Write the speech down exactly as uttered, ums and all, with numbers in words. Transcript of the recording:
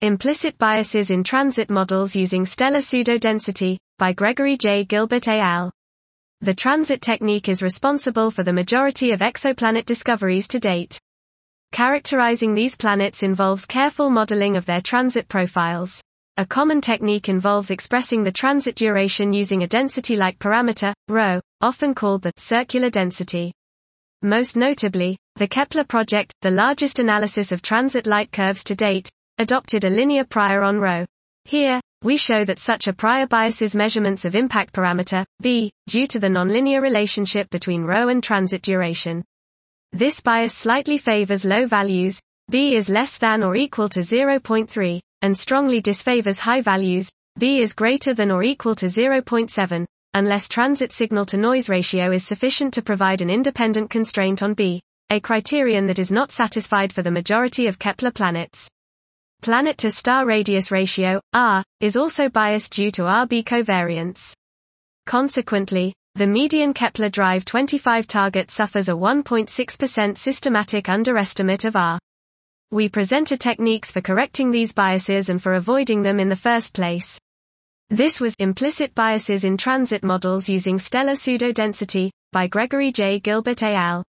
Implicit Biases in Transit Models Using Stellar Pseudodensity, by Gregory J. Gilbert et al. The transit technique is responsible for the majority of exoplanet discoveries to date. Characterizing these planets involves careful modeling of their transit profiles. A common technique involves expressing the transit duration using a density-like parameter, ρ, often called the circular density. Most notably, the Kepler project, the largest analysis of transit light curves to date, adopted a linear prior on ρ. Here, we show that such a prior biases measurements of impact parameter, b, due to the nonlinear relationship between ρ and transit duration. This bias slightly favors low values, b is less than or equal to zero point three, and strongly disfavors high values, b is greater than or equal to zero point seven, unless transit signal-to-noise ratio is sufficient to provide an independent constraint on b, a criterion that is not satisfied for the majority of Kepler planets. Planet-to-star radius ratio, R, is also biased due to R B covariance. Consequently, the median Kepler Drive twenty-five target suffers a one point six percent systematic underestimate of R. We presented techniques for correcting these biases and for avoiding them in the first place. This was Implicit Biases in Transit Models Using Stellar Pseudodensity, by Gregory J. Gilbert et al.